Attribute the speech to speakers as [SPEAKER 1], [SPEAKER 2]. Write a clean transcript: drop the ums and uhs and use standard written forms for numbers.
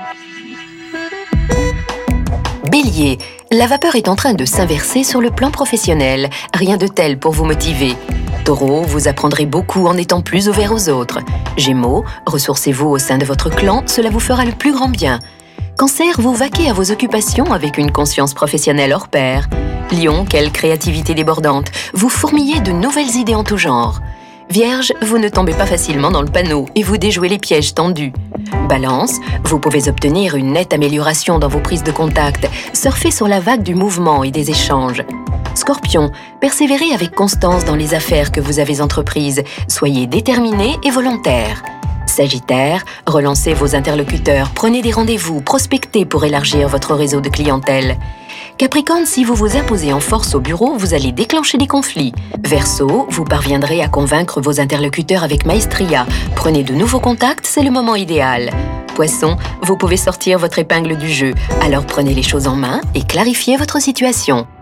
[SPEAKER 1] Bélier, la vapeur est en train de s'inverser sur le plan professionnel. Rien de tel pour vous motiver. Taureau, vous apprendrez beaucoup en étant plus ouvert aux autres. Gémeaux, ressourcez-vous au sein de votre clan, cela vous fera le plus grand bien. Cancer, vous vaquez à vos occupations avec une conscience professionnelle hors pair. Lion, quelle créativité débordante. Vous fourmillez de nouvelles idées en tout genre. Vierge, vous ne tombez pas facilement dans le panneau et vous déjouez les pièges tendus. Balance, vous pouvez obtenir une nette amélioration dans vos prises de contact. Surfez sur la vague du mouvement et des échanges. Scorpion, persévérez avec constance dans les affaires que vous avez entreprises. Soyez déterminé et volontaire. Sagittaire, relancez vos interlocuteurs, prenez des rendez-vous, prospectez pour élargir votre réseau de clientèle. Capricorne, si vous vous imposez en force au bureau, vous allez déclencher des conflits. Verseau, vous parviendrez à convaincre vos interlocuteurs avec maestria. Prenez de nouveaux contacts, c'est le moment idéal. Poisson, vous pouvez sortir votre épingle du jeu, alors prenez les choses en main et clarifiez votre situation.